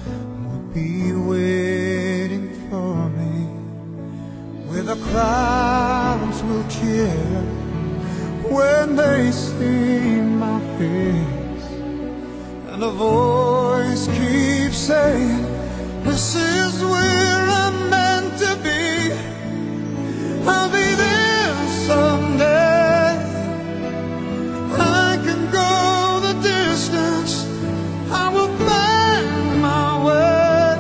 would be waiting for me, where the clouds will cheer when they see my face, and a voice keeps saying, this is where I'm meant to be. I'll be there someday. I can go the distance, I will find my way.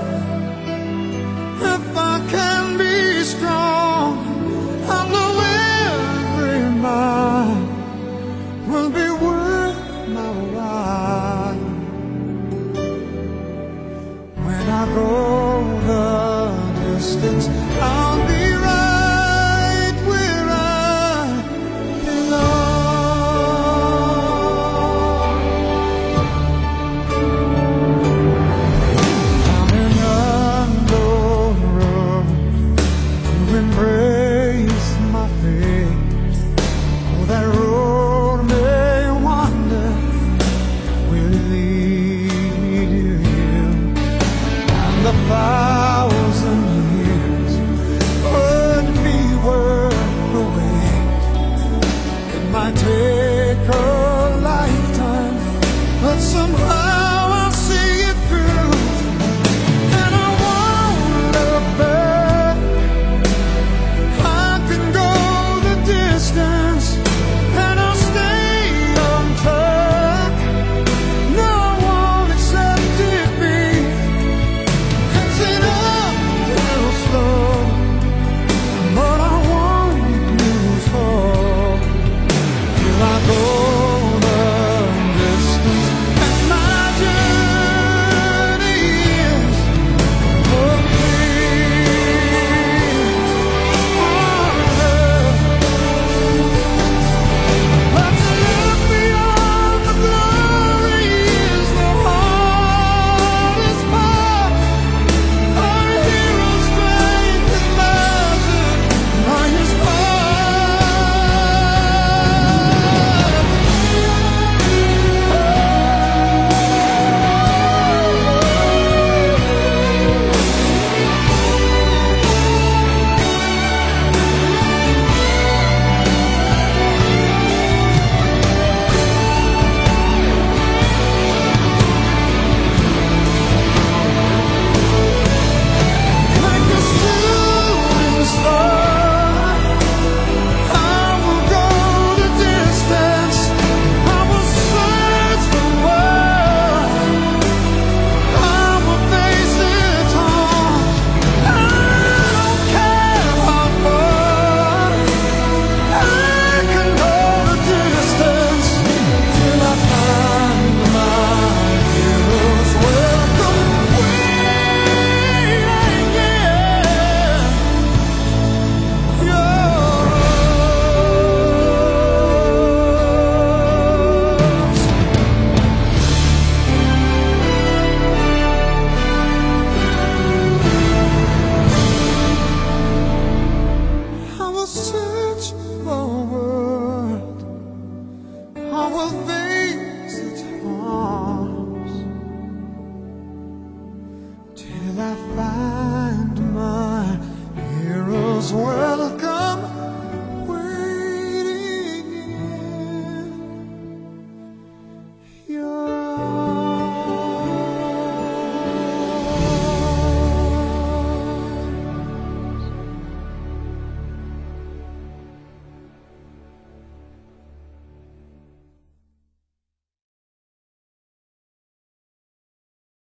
If I can be strong, I know every mile will be worth my while. When I go the distance, I'll be right where I belong. Coming unknown road to embrace my fate. Oh, that road may wander, will it lead me to you? And the fire